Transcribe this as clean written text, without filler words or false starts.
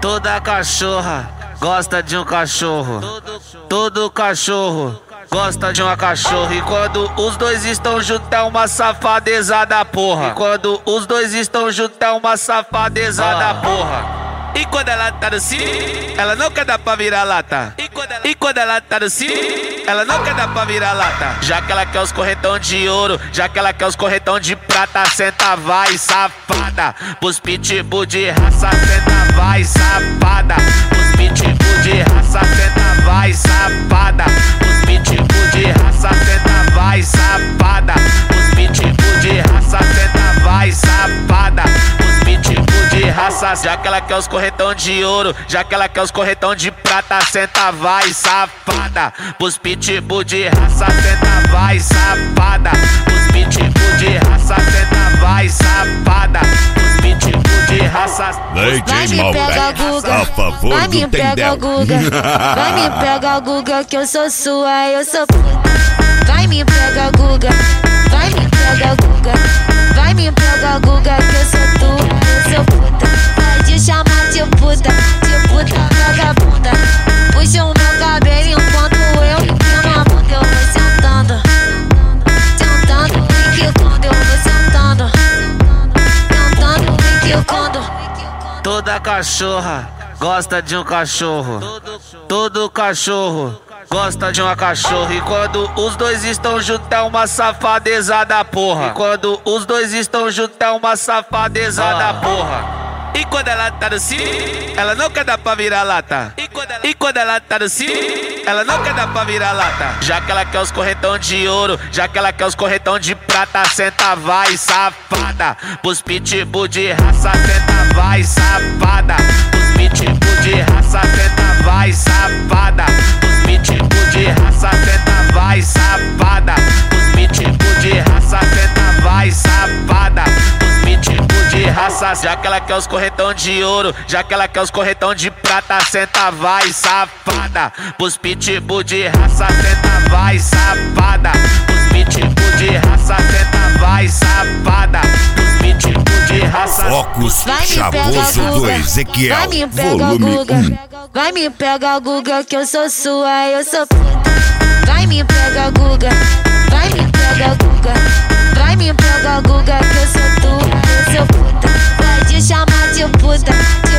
Toda cachorra gosta de um cachorro. Todo cachorro gosta de uma cachorra. E quando os dois estão juntos é uma safadeza da porra. E quando os dois estão juntos é uma safadeza da porra. E quando ela tá no cio, ela não quer dar pra virar lata. E quando ela tá no cio, ela não quer dar pra virar lata. Já que ela quer os corretão de ouro, já que ela quer os corretão de prata, senta vai safada. Pros pitbull de raça, senta vai safada. Pros pitbull de raça, senta vai safada. Pros pitbull de raça, senta vai safada. Pros pitbull de raça, senta vai safada. Pros pitbull de raça, já que ela quer os corretão de ouro, já que ela quer os corretão de prata, senta vai safada. Pros pitbull de raça, senta vai safada. Pros pitbull de raça, senta vai safada. Pros pitbull de raça. Vai me pega, Guga, a favor vai me do pega, Tendel. Guga, vai me pega, Guga, que eu sou sua, eu sou puta. Vai me pega, Guga, vai me pega, Guga, vai me pega, Guga, que eu sou tua, eu sou puta. Pode chamar de puta vagabunda. Puxa o meu cabelo enquanto eu empino a bunda. Eu vou sentando, sentando e quicando. Eu vou sentando, sentando e quicando. Toda cachorra gosta de um cachorro. Todo cachorro gosta de uma cachorra. E quando os dois estão juntos é uma safadeza da porra. E quando os dois estão juntos é uma safadeza da porra. E quando ela tá no cio, ela não quer dar pra virar lata. E quando ela tá no cio, ela não quer dar pra virar lata. Já que ela quer os corretão de ouro, já que ela quer os corretão de prata, senta vai safada. Pros pitbull de raça, senta vai safada. Pros pitbull de raça, senta vai safada. Pros pitbull de raça, senta vai safada. Pros pitbull de raça, senta vai safada. Pros pitbull de raça, já que ela quer os corretão de ouro, já que ela quer os corretão de prata, senta vai safada. Pros pitbull de raça, senta vai safada. Pros pitbull de raça, senta vai safada. Pros pitbull de raça. Focus Vai me pega, Chavoso do Guga, Ezequiel, vai me pega, volume Guga, 1. vai me pega, Guga, que eu sou sua, eu sou puta. Vai me pega, Guga, vai me pega, Guga, vai me pega, Guga, que eu sou tua, eu sou puta. Pode chamar de puta